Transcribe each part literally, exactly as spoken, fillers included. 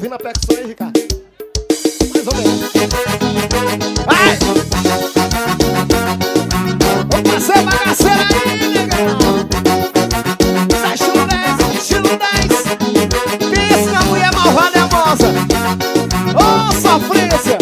ouvindo a percussão aí, Ricardo? Mais ou menos. Vai! Vamos fazer bagaceira aí, negão! Sai estilo dez, estilo dez. Pensa que a mulher malvada é a moça. Ô, oh, sofrência!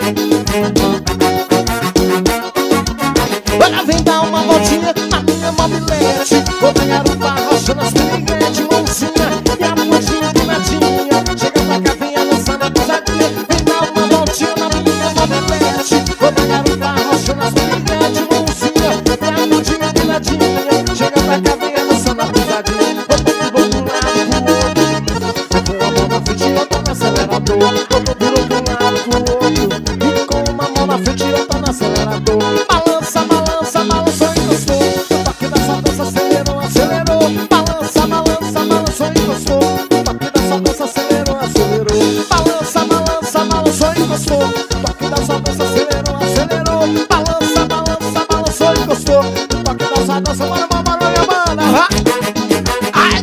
Olha, vem dar uma voltinha na minha mobilete. Vou pegar um barrocha nas piriguetes, mãozinha e a mãozinha de latinha. Chega pra cá, vem a dançar na pisadinha. Vem dar uma voltinha na minha mobilete. Vou pegar um barrocha nas piriguetes, mãozinha e a mãozinha de latinha. Chega pra cá, vem a dançar na pisadinha. Vou pro lado pro outro. Com a mão na frente eu tô no acelerador. Virou pro lado pro outro. E com uma mão na frente eu tô no acelerador. Balança, balança, balança e encostou. O toque dessa dança acelerou, acelerou. Balança, balança, balança e encostou. O toque dessa dança acelerou, acelerou. Balança, balança, balança e encostou. O toque dessa dança acelerou, acelerou. Balança, balança, balança e encostou. O toque dessa dança, bora, bora, bora, bora. Ai!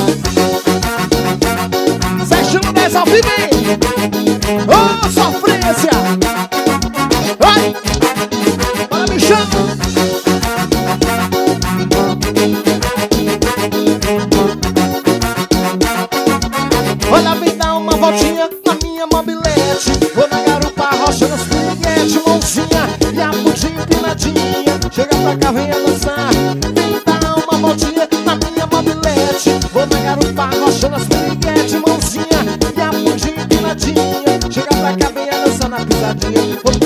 Zé Estilo dez ao vivo, hein? Ô, sofrência! Ai! Bora, bichão! Olha, vem dar uma voltinha na minha mobilete. Vou na garupa, rocha nas piriguetes, mãozinha e a mundinha empinadinha. Chega pra cá, vem a dançar. Vem dar uma voltinha na minha mobilete. Vou na garupa, rocha nas piriguetes, mãozinha e a mundinha empinadinha. Chega pra cá, vem a dançar na pisadinha.